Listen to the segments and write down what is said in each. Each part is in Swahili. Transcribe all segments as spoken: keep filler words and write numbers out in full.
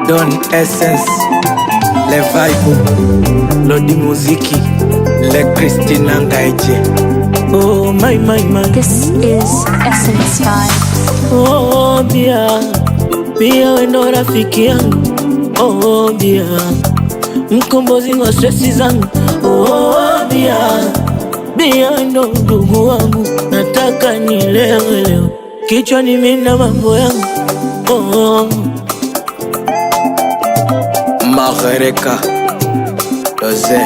Don Essence, Le Vibe, Lodi Muziki, Le Christina Ngaije. Oh my my my, This is Essence Vibes. Oh bia, bia wendo rafiki yangu. Oh bia, mkombozi wa stresi zangu. Oh bia, bia wendo ndugu wangu. Nataka nilewe leo, kichwani mina mambo yangu. Oh Magereka Doze.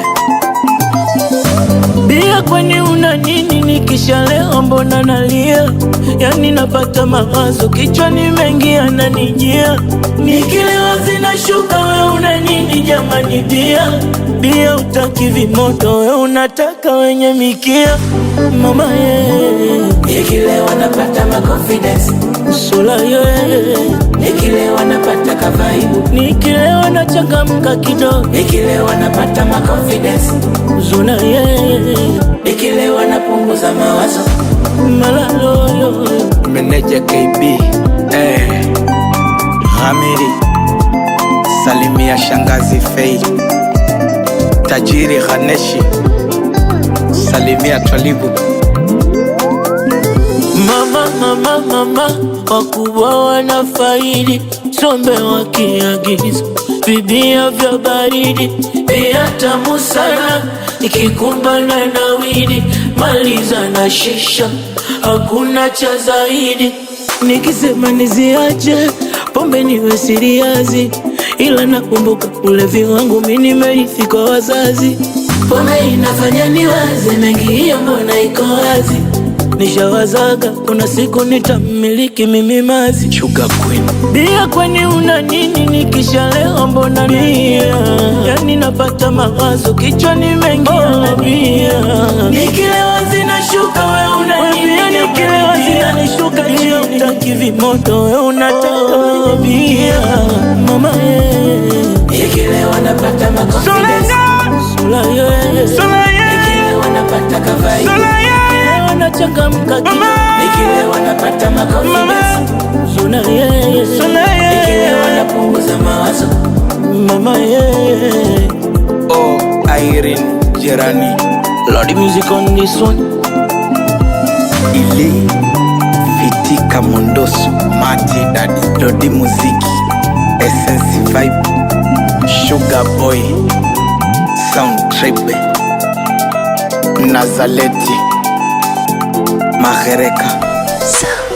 Bia kwani una nini nikishalewa mbona nalia? Yani napata mawazo kichwani mengi yananijia. Nikilewa zinashuka we una nini jamani bia? Bia utaki vimoto we unataka wenye mikia. Mama ye nikilewa napata ma confidence. Sola ye nikilewa napata kavaibu. Nikilewa nachangamka kidogo. Nikilewa napata ma confidence. Zona ye nikilewa napunguza mawazo. Malalo yo Meneja K B eh, Hamiri Salimia Shangazi Fei, Tajiri Haneshi, Salimia Twalibu. Mama mama mama, wakubwa wanafaidi, sombe wakiagiza vibia vya baridi. Bia tamu sana, ikikumbana na widi, maliza na shisha, hakuna cha zaidi. Nikisema niziache, pombe niwe siriazi, ila nakumbuka ulevi wangu mimi nimerithi kwa wazazi. Pombe inafanya niwaze mengi, hiyo mbona iko wazi. Nishawazaga kuna siku nitamiliki mimi mazi. Sugar Queen. Bia kwani una nini nikishalewa mbona bia? Yani napata mawazo kichwani mengi yana bia. Nikilewa zinashuka we una nini? Nikilewa zinanishuka chini. Utaki vimoto we unataka wenye bia. Mama ye nikilewa napata ma confidence. Sola ye nikilewa napata kavaibu. Nachangamka kidogo. Nikilewa napata ma confidence. Zona ye nikilewa napunguza mawazo. Mama ye Oh Irene Jerani, Lodi music on this one. Ili Fitika Mondoso, Mati Daddy, Lodi Muziki, Essence Vibe, Sugar Boy, Sound Trip, Nazaleti, Magereka.